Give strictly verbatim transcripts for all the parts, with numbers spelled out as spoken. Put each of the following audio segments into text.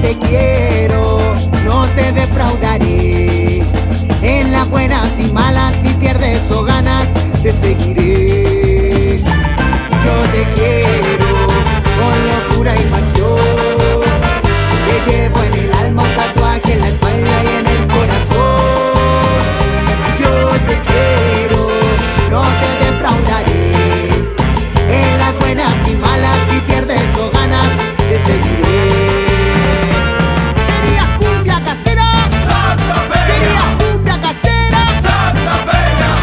te quiero, no te defraudaré. En las buenas y malas, si pierdes o ganas, te seguiré. Yo te quiero con locura y pasión. Te llevo en el alma un tatuaje en la espalda y en el corazón. Yo te quiero, no te defraudaré. En las buenas y malas, si pierdes o ganas, te seguiré. ¿Querías cumbia casera? Santa Fe. ¿Querías cumbia casera? Santa Fe.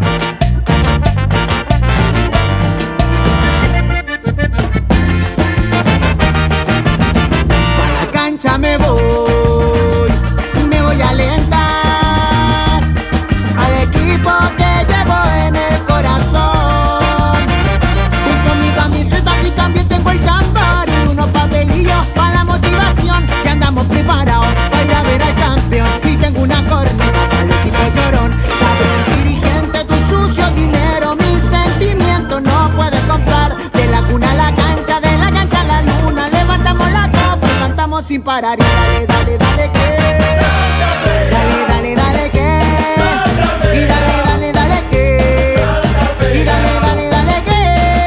Pa' la cancha me voy, me voy a alentar al equipo que llevo en el corazón. Junto a mi camiseta y también tengo el tambor y unos papelillos para la motivación. Y andamos preparados para ir a ver al campeón. Y tengo una corneta al equipo llorón. Cabrón dirigente, tu sucio dinero, mis sentimientos no puedes comprar. De la cuna a la cancha, de la cancha a la luna, levantamos la copa y cantamos sin parar. Y dale, dale, dale que, dale, dale, dale que, y dale, dale, dale que, y dale, dale, dale que.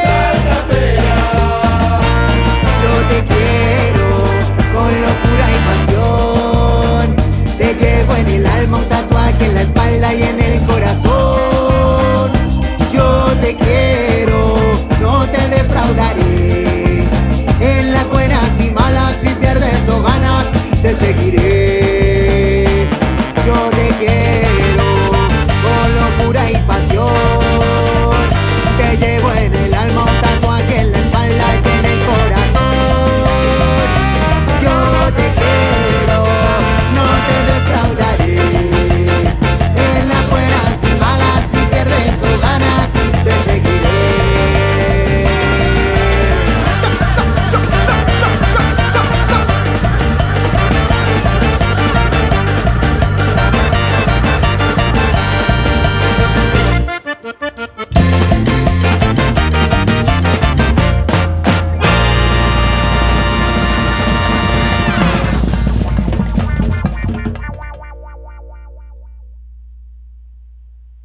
Yo te quiero con locura y pasión. Te llevo en el alma un tatuaje en la espalda y en el corazón. Yo te quiero, no te defraudaré. En las buenas y malas, si pierdes o ganas, te seguiré.